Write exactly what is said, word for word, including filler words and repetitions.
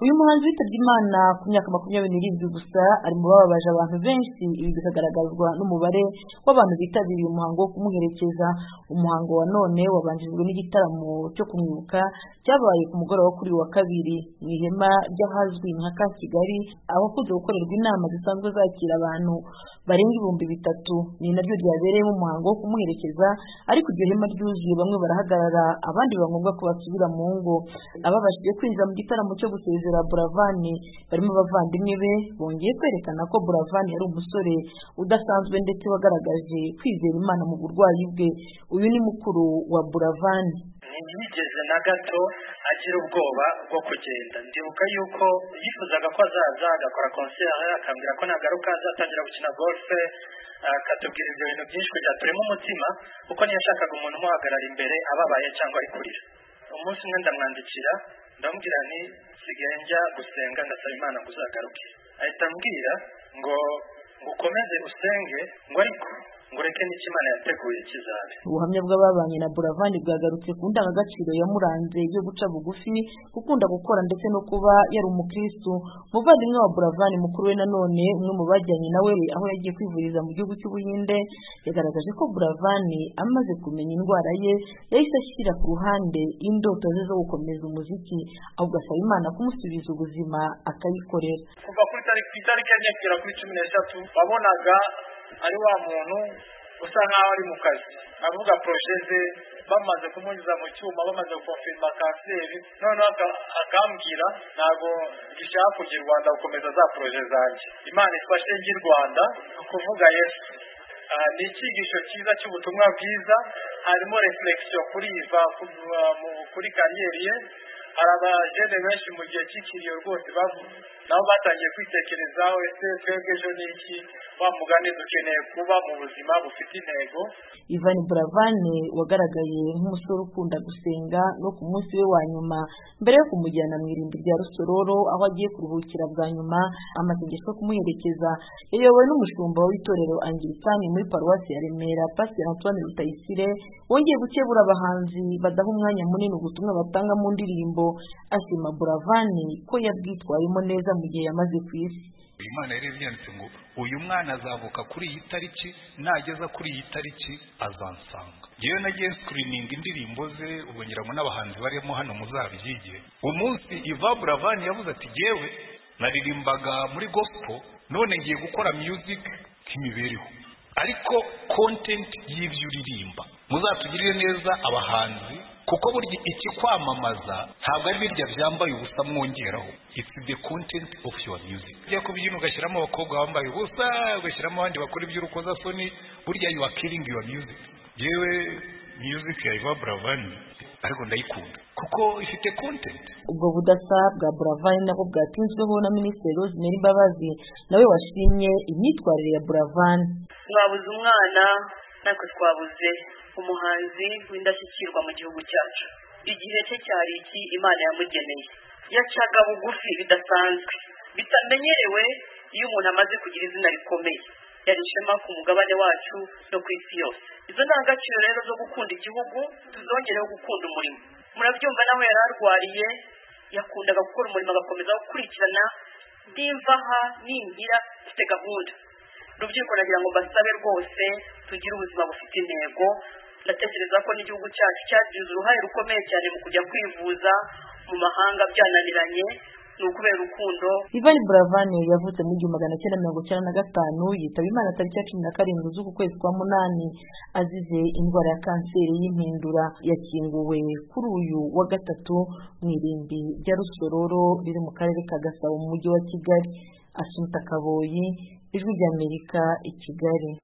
uyu muhanzi witabye Imana ku myaka makumyabiri n'irindwi gusa ari mu bababaje abantu benshi, ibi bikagaragazwa n'umubare w'abantu bitabiriye umuhango wo kumuherekeza. Umuhango wa none wabanjirijwe n'igitaramo cyo kumwibuka cyabaye ku mugoroba wo kuri wa kabiri mu ihema ry'ahazwi nka Ka Kigali, abakunze gukorerwa inama zisanzwe zakira abantu barenga ibihumbi bitatu. Ni naryo ryabereyemo umuhango wo kumuherekeza, ariko iryo hema ryuzuye, bamwe barahagarara abandi biba ngombwa ko basubira mu ngo. Ababashije kwinjira mu gitaramo cyo gusezera Buravan barimo abavandimwe be, bongeye kwerekana ko Buravan yari umusore udasanzwe ndetse wagaragaje kwizera Imana mu burwayi bwe. Uyu ni mukuru wa Buravan. Ntiyigeze na gato agira ubwoba bwo kugenda. Ndibuka yuko yifuzaga ko azaza agakora concert, akambwira ko nagaruka azatangira gukina golf, akatubwira ibyo bintu byinshi kugira turemo umutima, kuko ntiyashakaga umuntu umuhagarara imbere ababaye cyangwa ari kurira. Umunsi umwe ndamwandikira ndamubwira nti sigaye njya gusenga ndasaba Imana ngo uzagaruke. Ahita ambwira ngo ukomeze usenge, ngo ariko ngo reke n'icyo Imana yateguye kizabe. Ubuhamya bw'ababanye na Buravan bwagarutse ku ndangagaciro yamuranze yo guca bugufi, gukunda gukora ndetse no kuba yari umukristo. Umuvandimwe wa Buravan mukuru we nanone, umwe mu bajyanye nawe aho yagiye kwivuriza mu gihugu cy'Ubuhinde, yagaragaje ko Buravan amaze kumenya indwara ye yahise ashyira ku ruhande indoto ze zo gukomeza umuziki, ahubwo asaba Imana kumusubiza ubuzima akayikorera. Kuva kuri tariki enye kugera kuri cumi n'eshatu wabonaga ari wa muntu usa nkaho ari mu kazi, avuga projet ze, bamaze kumunyuza mu cyuma, bamaze gukonfirma kanseri, noneho akambwira ntabwo gishaka kujya i Rwanda gukomeza za projet zanjye. Imana ifashe njye i Rwanda kuvuga Yesu. Ni icyigisho cyiza cy'ubutumwa bwiza, harimo reflexion kuri iva kuri kariyeri ye. Hari abajene benshi mu gihe cy'ikiriyo rwose nabo batangiye kwitekerezaho, ese twebwe ejo ni iki, wa mugani dukeneye kuba mu buzima bufite intego. Ivan Buravan wagaragaye nk'umusore ukunda gusenga, no ku munsi we wa nyuma mbere yo kumujyana mu irimbi rya Rusororo aho agiye kuruhukira bwa nyuma, amasengesho yo kumuherekeza yayobowe n'umushumba w'itorero Anglikani muri paruwasi ya Remera, Pastor Antoine Rutayisire, wongeye gukebura abahanzi badaha umwanya munini ubutumwa batanga mu ndirimbo, ashima Buravan ko yabwitwayemo neza mu gihe yamaze ku isi. Imana yari yanditse ngo uyu mwana azavuka kuri iyi tariki, nageza kuri iyi tariki azansanga. Yewe nagiye screening indirimbo ze, ubongeramo n'abahanzi barimo hano muzabyige. Umunsi Iva Buravan yavuze ati yewe naririmbaga muri gospel, none ngiye gukora music nk'imibereho, ariko content y'ibyo uririmba muzatugirire neza abahanzi, kuko burya iki kwamamaza ntabwo ari birya byambaye ubusa mwongeraho, it's the content of your music. Ujya kubyina ugashyiramo abakobwa bambaye ubusa, ugashyiramo abandi bakora iby'urukozasoni, burya you are killing your music. Yewe music ya Iva Buravan ariko ndayikunda kuko ifite content. Ubwo budasa bwa Buravan nabwo bwatinzweho na Minisitiri Rosemary Mbabazi, nawe washimye imyitwarire ya Buravan. Twabuze umwana natwe twabuze umuhanzi w'indashyikirwa mu gihugu cyacu. Igihe cye cyari iki Imana yamugeneye. Yacaga bugufi bidasanzwe, bitamenyerewe iyo umuntu amaze kugira izina rikomeye. Yari ishema ku mugabane wacu no ku isi yose. Izo ndangagaciro rero zo gukunda igihugu tuzongereho gukunda umurimo. Murabyumva nawe yararwariye, yakundaga gukora umurimo agakomeza gukurikirana, ndimvaha ningira mfite gahunda. Rubyiruko nagira ngo mbasabe rwose tugire ubuzima bufite intego. Ndatekereza ko n'igihugu cyacu cyagize uruhare rukomeye cyane mu kujya kwivuza mu mahanga byananiranye, ni ukubera urukundo. Ivan Buravan yavutse mu gihumbi magana cyenda mirongo icyenda na gatanu, yitaba Imana tariki ya cumi na karindwi z'uku kwezi kwa munani azize indwara ya kanseri y'impindura. Yakinguwe kuri uyu wa gatatu mu irimbi rya Rusororo riri mu karere ka Gasabo mu mujyi wa Kigali. Assumpta Kaboyi, Ijwi ry'Amerika, i Kigali.